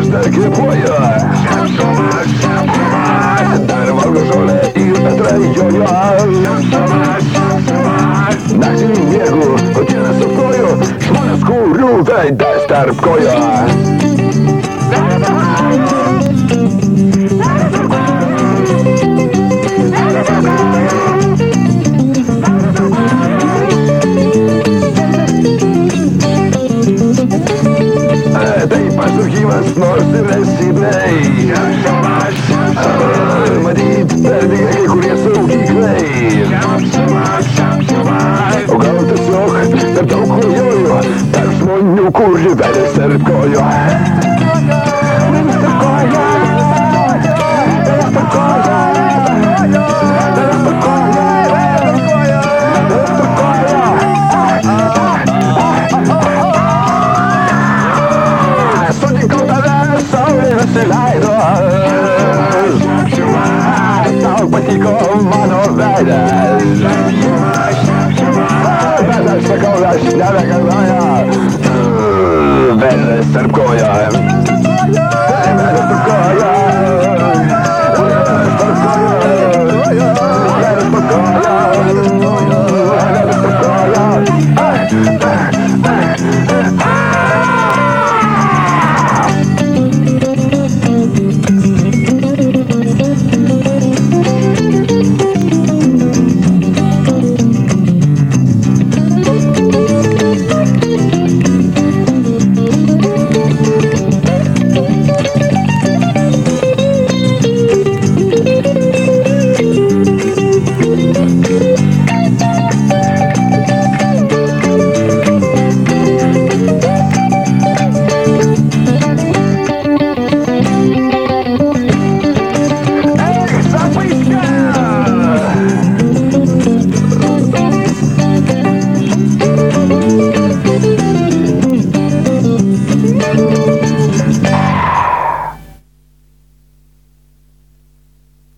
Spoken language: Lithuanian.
dar kvėpuoja. Dar valgo žolę ir atrajojo. Naktį miegu, o dieną sapnuoju žmonės, kurių veidas tarp kojo. Tai pašaukimas nors ir esybei. Matyt, perdega kai kurie saugyklai. O gal tiesiog per daug klajoju tarp žmonių, kurių veidas tarp kojo.